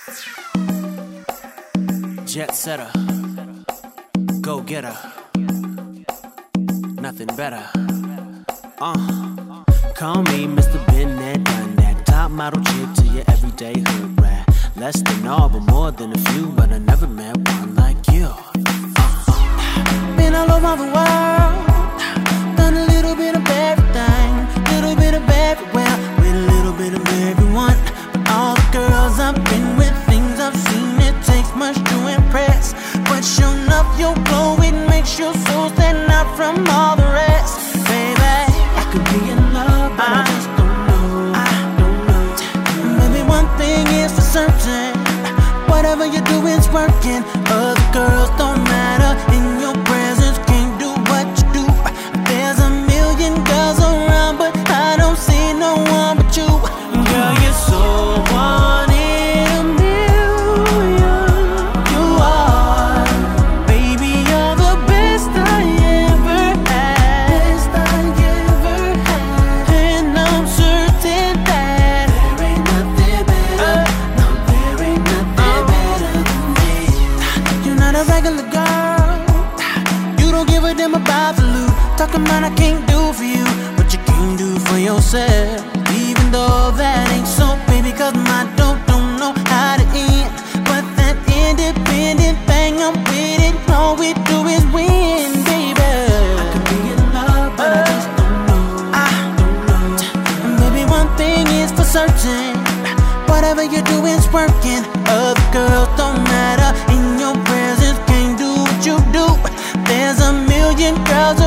Jet setter, go getter, nothing better. Call me Mr. Been there, done that. Top model chick to your everyday hood rat. Less than all, but more than a few. But I never met one like you. Been all over the world, done a little bit of everything, little bit of everywhere, with a little bit of everyone. But all the girls I've been with, things I've seen, it takes much to impress. But sure enough, your glow, it makes your soul stand out from all the rest. Baby, I could be in love, but I just don't know. Maybe one thing is for certain, whatever you do is working. Other girls don't matter, in your presence can't do what you do. There's a million girls around, but I don't see no one but you. Girl, you're so one in a million. You are, baby, you're the best I ever had. And I'm certain that there ain't nothing better. No, there ain't nothing better than me. You're not a regular girl, you don't give a damn about the loot. Talking about I can't do for you what you can't do for yourself. Even though that ain't so, baby, cause my dope don't know how to end. But that independent thing, I'm with it. All we do is win, baby. I could be in love, but I just don't know. And baby, one thing is for certain, whatever you do is working. Other girls don't matter, in your presence can't do what you do. There's a million girls